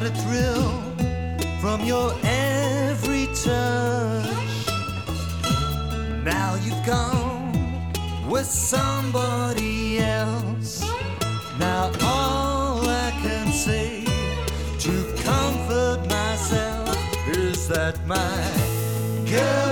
a thrill from your every touch. Now you've gone with somebody else. Now all I can say to comfort myself is that my girl